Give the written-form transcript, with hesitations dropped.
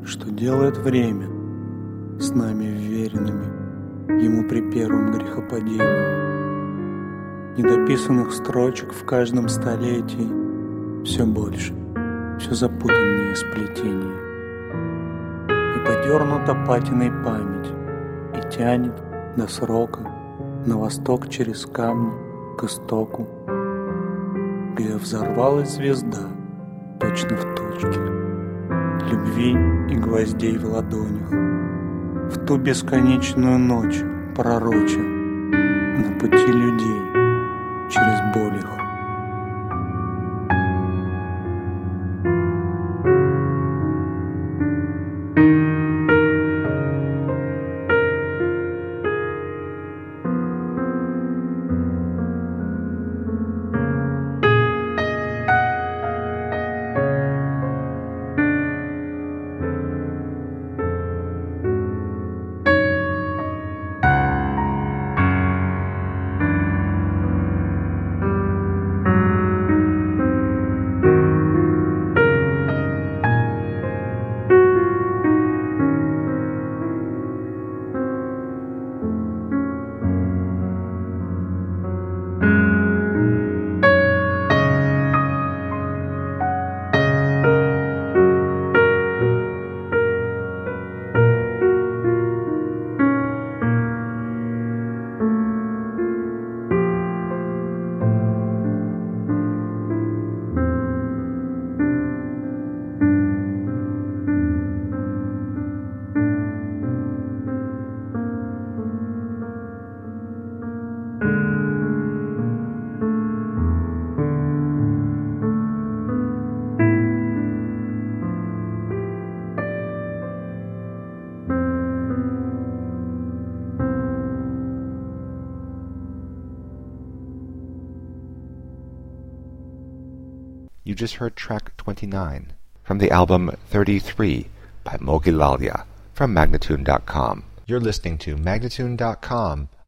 что делает время с нами вверенными ему при первом грехопадении. Недописанных строчек в каждом столетии все больше, все запутаннее сплетение. И подернута патиной память, и тянет до срока на восток через камни к истоку, где взорвалась звезда точно в точке любви и гвоздей в ладонях, в ту бесконечную ночь пророча на пути людей через боль их. You just heard track 29 from the album 33 by Mogilalya from Magnatune.com. You're listening to Magnatune.com